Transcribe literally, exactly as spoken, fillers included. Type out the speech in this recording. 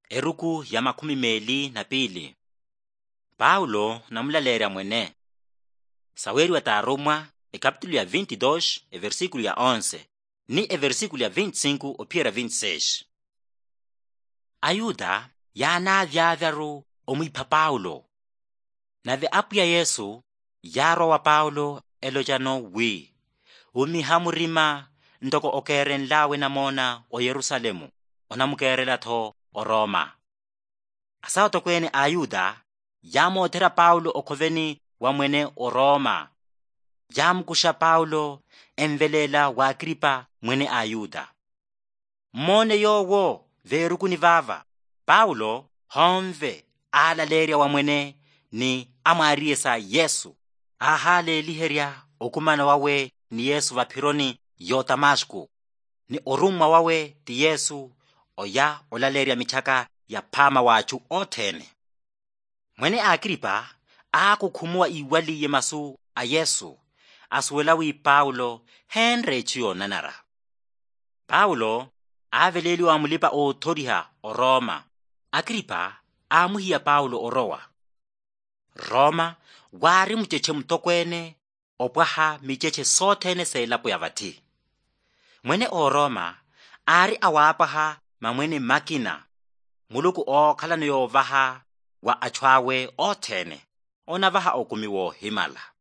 Eruku ya makumi meli na pili. Paulo namulalerya mwene. Saweri watarumwa e capítulo ya vinte e dois, e versículo ya onze, ni e versículo ya vinte e cinco ophiyera vinte e seis. Ayuda yanavyaavyaru omwipha Paulo. Nave apuya Yesu yarowa Paulo elojano wi umihamurima ntoko okere nlawe namona o Yerusalemu onamukerela tho o Roma. Asawa tokwene Ayuda yamothera Paulo okhoveni wa mwene o Roma. Yamkusha Paulo emvelela wa Agripa mwene Ayuda. Mone yowo veruku ni vava Paulo homve alalerya wa mwene ni amwariyesa Yesu ahale liherya okumana wawe ni Yesu vaphironi yo Damasku ni orumwa wawe ti Yesu oya olalerya michaka ya phama wachu othene. Mwene Agripa akukhumuwa iwaliye masu a Yesu asuwelawi Paulo henre chiyo nanara. Paulo aveleli wa mulipa othoriha o Roma. Agripa amuhiya Paulo orowa. Roma wari mucheche mutokwene opwaha micheche sothene selapo ya vathi. Mwene o Roma ari awapaha mamwene makina muluku okhalano yovaha wa achwawe othene onavaha okumiwo himala.